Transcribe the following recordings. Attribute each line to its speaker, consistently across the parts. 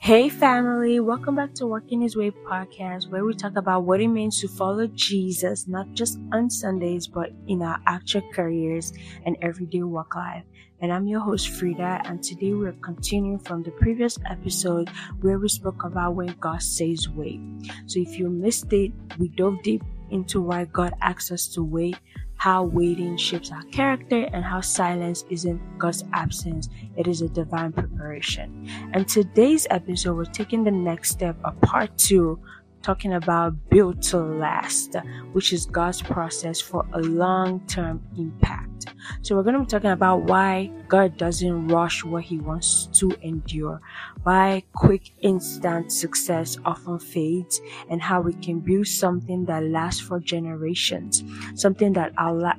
Speaker 1: Hey family, welcome back to Working His Way podcast, where we talk about what it means to follow Jesus, not just on Sundays, but in our actual careers and everyday work life. And I'm your host Frida, and today we're continuing from the previous episode where we spoke about when God says wait. So if you missed it, we dove deep into why God asks us to wait, how waiting shapes our character, and how silence isn't God's absence, it is a divine preparation. And today's episode, we're taking the next step of part 2, talking about built to last, which is God's process for a long-term impact. So we're going to be talking about why God doesn't rush what he wants to endure, why quick instant success often fades, and how we can build something that lasts for generations, something that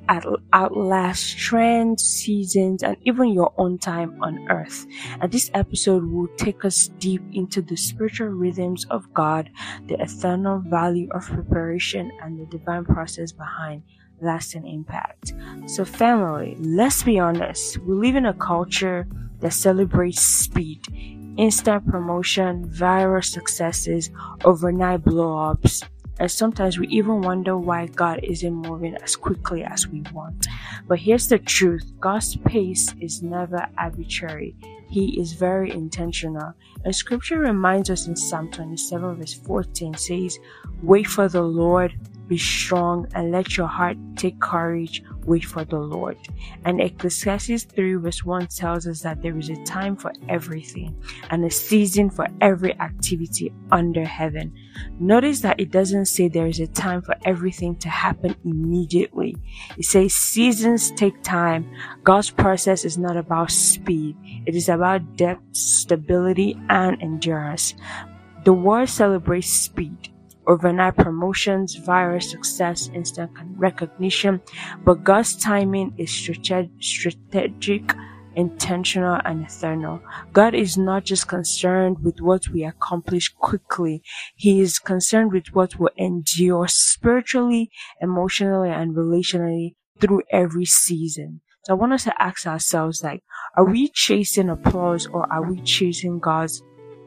Speaker 1: outlasts trends, seasons, and even your own time on earth. And this episode will take us deep into the spiritual rhythms of God, the eternal value of preparation, and the divine process behind lasting impact. So family, let's be honest, we live in a culture that celebrates speed, instant promotion, viral successes, overnight blow-ups, and sometimes we even wonder why God isn't moving as quickly as we want. But here's the truth, God's pace is never arbitrary. He is very intentional. And scripture reminds us in Psalm 27 verse 14 says, "Wait for the Lord, be strong, and let your heart take courage. Wait for the Lord." And Ecclesiastes 3 verse 1 tells us that there is a time for everything and a season for every activity under heaven. Notice that it doesn't say there is a time for everything to happen immediately. It says seasons take time. God's process is not about speed. It is about depth, stability, and endurance. The world celebrates speed, overnight promotions, viral success, instant recognition, but God's timing is strategic, intentional, and eternal. God is not just concerned with what we accomplish quickly. He is concerned with what will endure spiritually, emotionally, and relationally through every season. So I want us to ask ourselves, are we chasing applause or are we chasing God's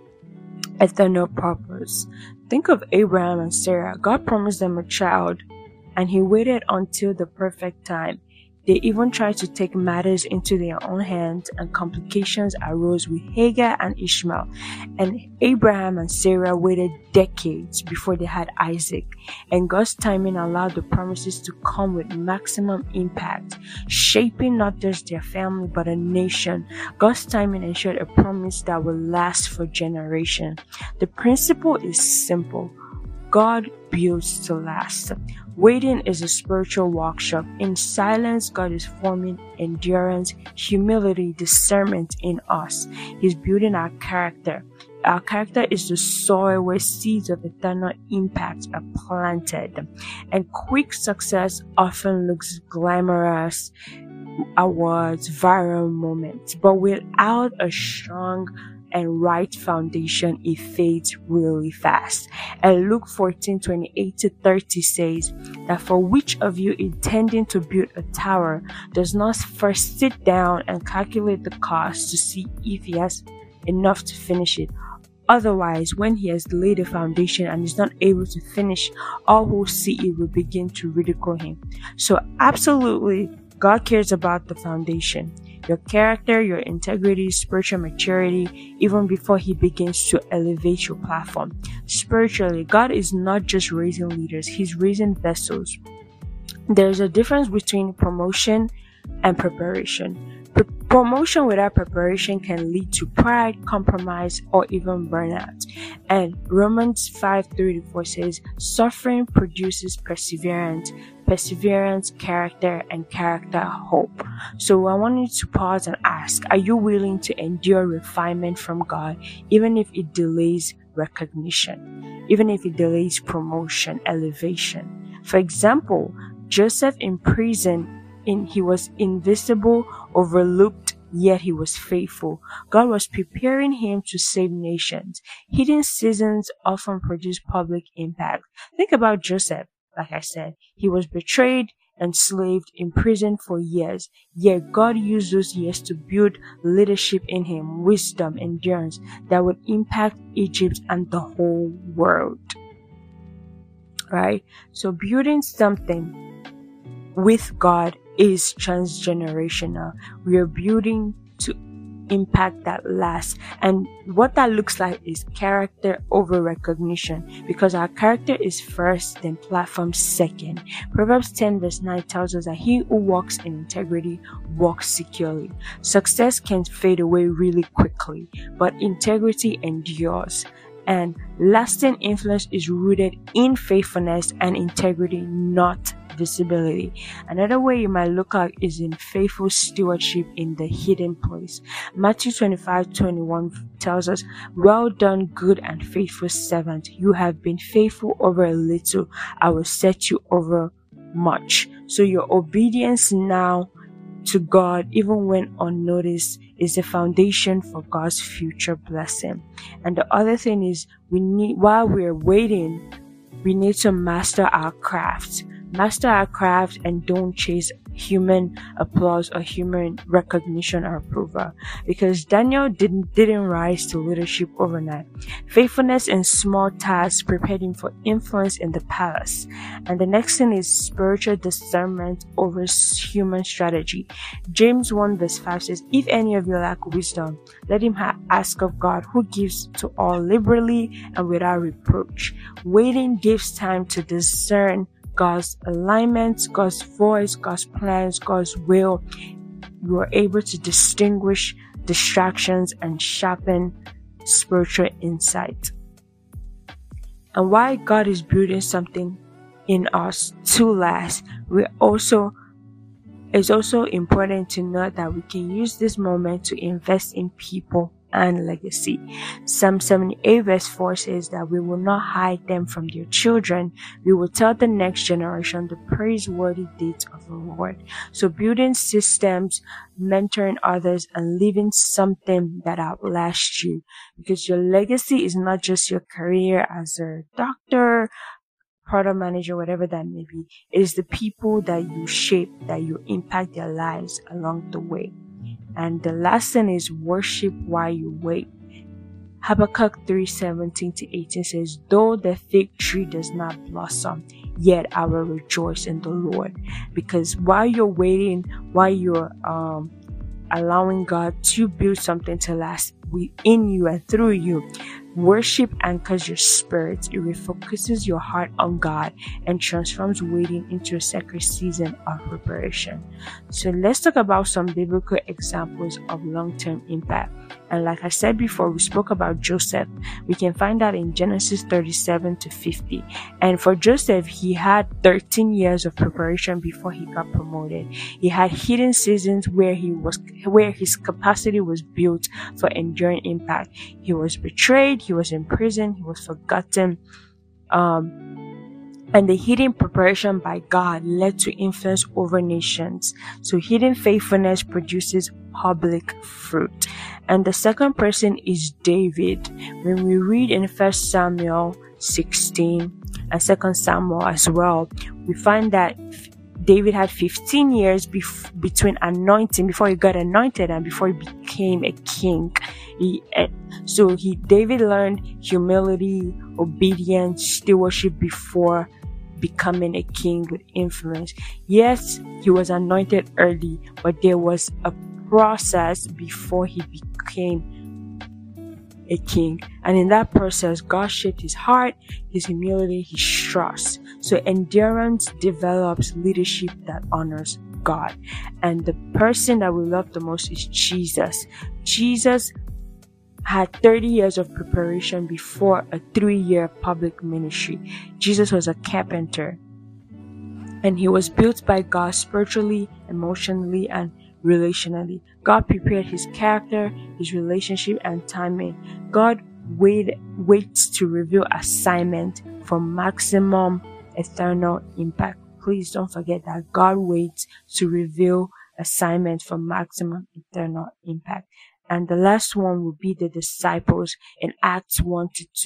Speaker 1: eternal purpose? Think of Abraham and Sarah. God promised them a child, and he waited until the perfect time. They even tried to take matters into their own hands, and complications arose with Hagar and Ishmael. And Abraham and Sarah waited decades before they had Isaac. And God's timing allowed the promises to come with maximum impact, shaping not just their family but a nation. God's timing ensured a promise that will last for generations. The principle is simple. God builds to last. Waiting is a spiritual workshop. In silence, God is forming endurance, humility, discernment in us. He's building our character. Our character is the soil where seeds of eternal impact are planted. And quick success often looks glamorous, awards, viral moments, but without a strong and right foundation, it fades really fast. And Luke 14:28-30 says that for which of you intending to build a tower does not first sit down and calculate the cost to see if he has enough to finish it? Otherwise, when he has laid a foundation and is not able to finish, all who see it will begin to ridicule him. So absolutely, God cares about the foundation, your character, your integrity, spiritual maturity, even before he begins to elevate your platform. Spiritually, God is not just raising leaders, he's raising vessels. There's a difference between promotion and preparation. Promotion without preparation can lead to pride, compromise, or even burnout. And Romans 5:3-4 says, suffering produces perseverance, perseverance, character, and character, hope. So I want you to pause and ask, are you willing to endure refinement from God, even if it delays recognition, even if it delays promotion, elevation? For example, Joseph in prison, he was invisible, overlooked, yet he was faithful. God was preparing him to save nations. Hidden seasons often produce public impact. Think about Joseph. Like I said, he was betrayed enslaved, imprisoned for years. Yet God used those years to build leadership in him, wisdom, endurance that would impact Egypt and the whole world. Right? So building something with God is transgenerational. We are building to impact that lasts, and what that looks like is character over recognition, because our character is first, then platform second. Proverbs 10 verse 9 tells us that he who walks in integrity walks securely. Success can fade away really quickly, but integrity endures. And lasting influence is rooted in faithfulness and integrity, not visibility. Another way you might look at is in faithful stewardship in the hidden place. Matthew 25:21 tells us, "Well done, good and faithful servant. You have been faithful over a little. I will set you over much." So your obedience now to God, even when unnoticed, is the foundation for God's future blessing. And the other thing is, while we're waiting, we need to master our craft. Master our craft and don't chase human applause or human recognition or approval, because Daniel didn't rise to leadership overnight. Faithfulness in small tasks prepared him for influence in the palace. And the next thing is spiritual discernment over human strategy. James 1 verse 5 says, "If any of you lack wisdom, let him ask of God, who gives to all liberally and without reproach." Waiting gives time to discern God's alignment, God's voice, God's plans, God's will. You are able to distinguish distractions and sharpen spiritual insight. And why God is building something in us to last, it's also important to note that we can use this moment to invest in people and legacy. Psalm 78 verse 4 says that we will not hide them from their children. We will tell the next generation the praiseworthy deeds of the Lord. So building systems, mentoring others, and leaving something that outlasts you, because your legacy is not just your career as a doctor, product manager, whatever that may be. It is the people that you shape, that you impact their lives along the way. And the last thing is worship while you wait. Habakkuk 3:17-18 says, "Though the fig tree does not blossom, yet I will rejoice in the Lord." Because while you're waiting, while you're allowing God to build something to last within you and through you, worship anchors your spirit. It refocuses your heart on God and transforms waiting into a sacred season of preparation. So let's talk about some biblical examples of long-term impact. And like I said before, we spoke about Joseph. We can find that in Genesis 37-50. And for Joseph, he had 13 years of preparation before he got promoted. He had hidden seasons where his capacity was built for enduring impact. He was betrayed, he was in prison, he was forgotten. And the hidden preparation by God led to influence over nations. So hidden faithfulness produces public fruit. And the second person is David. When we read in 1 Samuel 16 and 2 Samuel as well, we find that David had 15 years between anointing, before he got anointed and before he became a king. David learned humility, obedience, stewardship before becoming a king with influence. Yes, he was anointed early, but there was a process before he became a king. And in that process, God shaped his heart, his humility, his trust. So endurance develops leadership that honors God. And the person that we love the most is Jesus. Jesus had 30 years of preparation before a 3-year public ministry. Jesus was a carpenter, and he was built by God spiritually, emotionally, and relationally. God prepared his character, his relationship, and timing. God waits to reveal assignment for maximum eternal impact. Please don't forget that God waits to reveal assignment for maximum eternal impact. And the last one will be the disciples in Acts 1-2,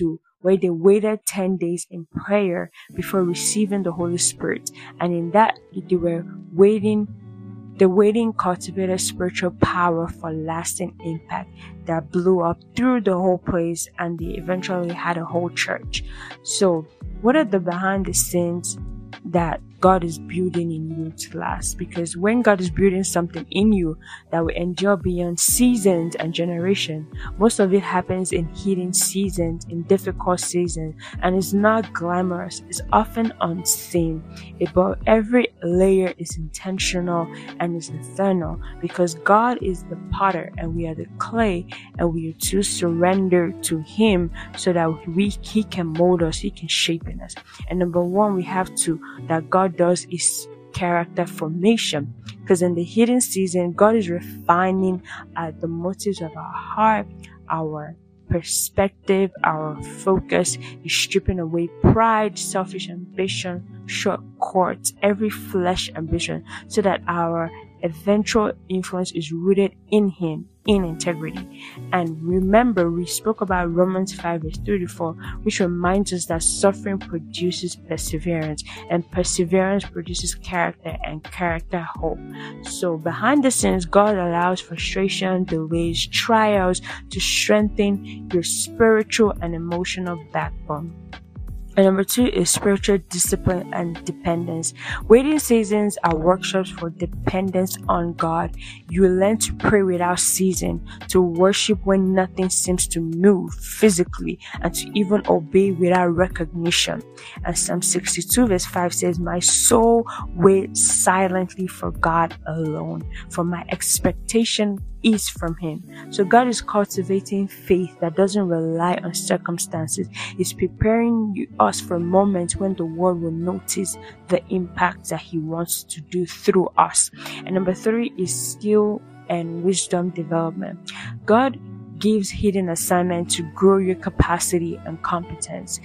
Speaker 1: where they waited 10 days in prayer before receiving the Holy Spirit. And in that, they were waiting. The waiting cultivated spiritual power for lasting impact that blew up through the whole place, and they eventually had a whole church. So, what are the behind the scenes that God is building in you to last? Because when God is building something in you that will endure beyond seasons and generation, most of it happens in hidden seasons, in difficult seasons, and it's not glamorous. It's often unseen, but every layer is intentional and is eternal, because God is the potter and we are the clay, and we are to surrender to Him so that He can mold us, He can shape in us. And number one, we have to, that God does is character formation, because in the hidden season, God is refining the motives of our heart, our perspective, our focus. He's stripping away pride, selfish ambition, short courts, every flesh ambition, so that our eventual influence is rooted in Him, in integrity. And remember, we spoke about Romans 5 verse 34, which reminds us that suffering produces perseverance, and perseverance produces character, and character hope. So behind the scenes, God allows frustration, delays, trials to strengthen your spiritual and emotional backbone. And number two is spiritual discipline and dependence. Waiting seasons are workshops for dependence on God. You learn to pray without ceasing, to worship when nothing seems to move physically, and to even obey without recognition. And Psalm 62 verse 5 says, "My soul waits silently for God alone, for my expectation is from Him." So God is cultivating faith that doesn't rely on circumstances. He's preparing us for moments when the world will notice the impact that He wants to do through us. And number three is skill and wisdom development. God gives hidden assignment to grow your capacity and competence.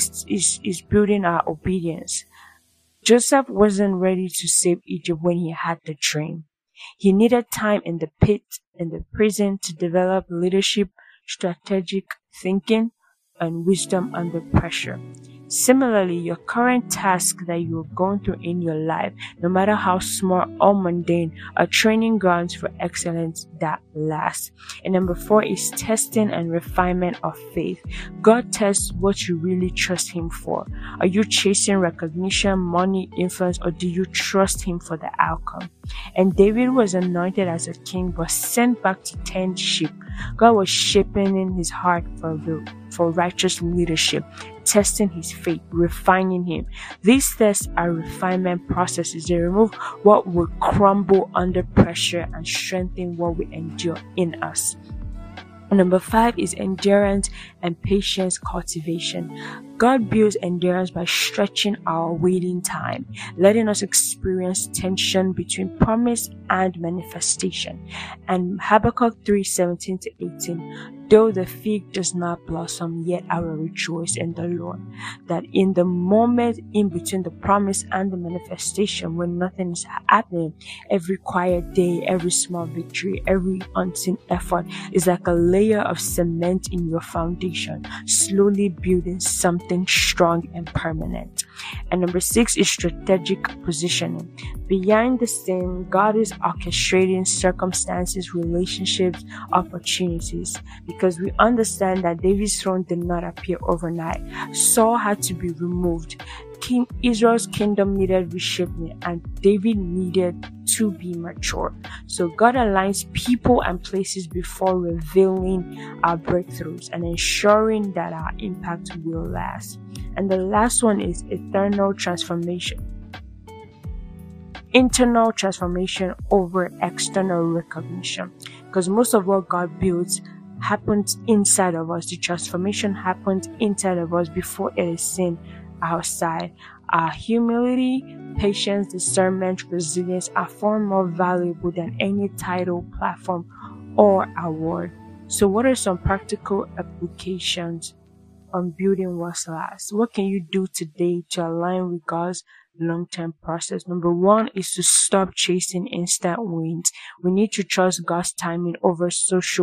Speaker 1: He's building our obedience. Joseph wasn't ready to save Egypt when he had the dream. He needed time in the pit, in the prison, to develop leadership, strategic thinking, and wisdom under pressure. Similarly, your current task that you're going through in your life, no matter how small or mundane, are training grounds for excellence that lasts. And number four is testing and refinement of faith. God tests what you really trust Him for. Are you chasing recognition, money, influence, or do you trust Him for the outcome? And David was anointed as a king but sent back to tend sheep. God was shaping in his heart for righteous leadership, testing his faith, refining him. These tests are refinement processes. They remove what would crumble under pressure and strengthen what we endure in us. Number five is endurance and patience cultivation. God builds endurance by stretching our waiting time, letting us experience tension between promise and manifestation. And Habakkuk 3:17-18, though the fig does not blossom, yet I will rejoice in the Lord. That in the moment in between the promise and the manifestation, when nothing is happening, every quiet day, every small victory, every unseen effort is like a layer of cement in your foundation, slowly building something strong and permanent. And number six is strategic positioning. Behind the scene, God is orchestrating circumstances, relationships, opportunities, because we understand that David's throne did not appear overnight. Saul had to be removed. Israel's kingdom needed reshaping, and David needed to be mature. So God aligns people and places before revealing our breakthroughs and ensuring that our impact will last. And the last one is eternal transformation. Internal transformation over external recognition. Because most of what God builds happens inside of us. The transformation happens inside of us before it is seen outside. Our humility, patience, discernment, resilience are far more valuable than any title, platform, or award. So what are some practical applications on building what's last? What can you do today to align with God's long-term process? Number one is to stop chasing instant wins. We need to trust God's timing over social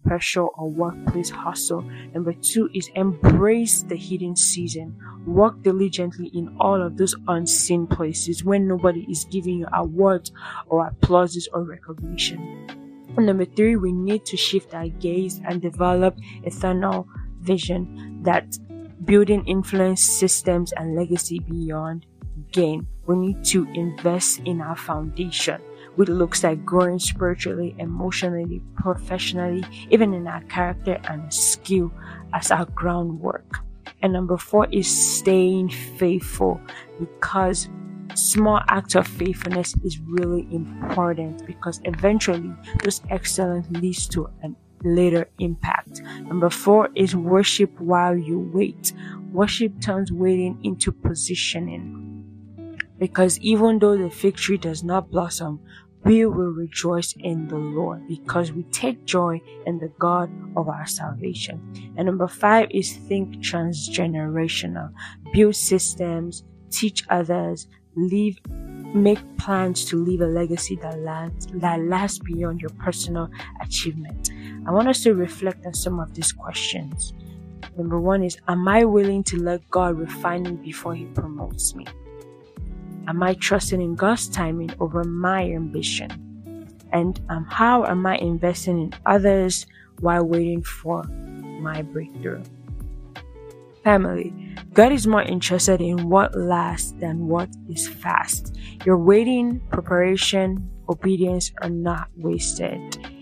Speaker 1: pressure or workplace hustle. Number 2 is embrace the hidden season. Work diligently in all of those unseen places when nobody is giving you awards or applauses or recognition. And number 3, we need to shift our gaze and develop eternal vision that building influence, systems, and legacy beyond gain. We need to invest in our foundation, which looks like growing spiritually, emotionally, professionally, even in our character and skill as our groundwork. And number 4 is staying faithful, because small acts of faithfulness is really important, because eventually those excellence leads to an later impact. Number 4 is worship while you wait. Worship turns waiting into positioning, because even though the fig tree does not blossom, we will rejoice in the Lord, because we take joy in the God of our salvation. And number 5 is think transgenerational. Build systems, teach others, make plans to leave a legacy that lasts beyond your personal achievement. I want us to reflect on some of these questions. Number 1 is, am I willing to let God refine me before He promotes me? Am I trusting in God's timing over my ambition? And how am I investing in others while waiting for my breakthrough? Family, God is more interested in what lasts than what is fast. Your waiting, preparation, obedience are not wasted.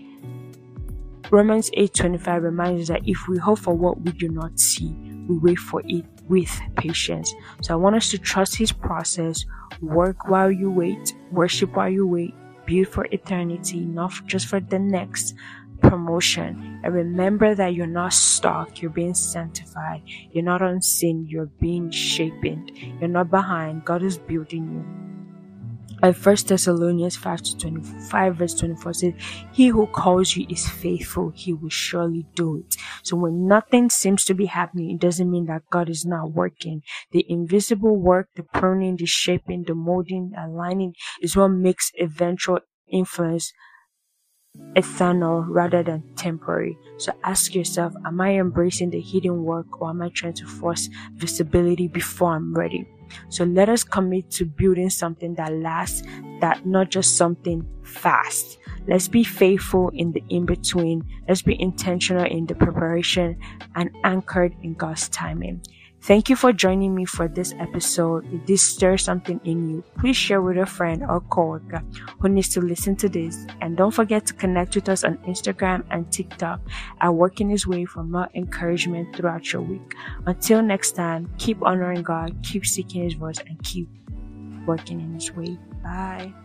Speaker 1: Romans 8:25 reminds us that if we hope for what we do not see, we wait for it with patience. So I want us to trust His process, work while you wait, worship while you wait, build for eternity, not just for the next promotion. And remember that you're not stuck, you're being sanctified. You're not unseen, you're being shaped. You're not behind, God is building you. And 1 Thessalonians 5 verse 24 says, He who calls you is faithful, He will surely do it. So when nothing seems to be happening, it doesn't mean that God is not working. The invisible work, the pruning, the shaping, the molding, the aligning is what makes eventual influence eternal rather than temporary. So ask yourself, am I embracing the hidden work, or am I trying to force visibility before I'm ready? So let us commit to building something that lasts, that not just something fast. Let's be faithful in the in-between. Let's be intentional in the preparation and anchored in God's timing. Thank you for joining me for this episode. If this stirs something in you, please share with a friend or coworker who needs to listen to this. And don't forget to connect with us on Instagram and TikTok at Working His Way for more encouragement throughout your week. Until next time, keep honoring God, keep seeking His voice, and keep working in His way. Bye.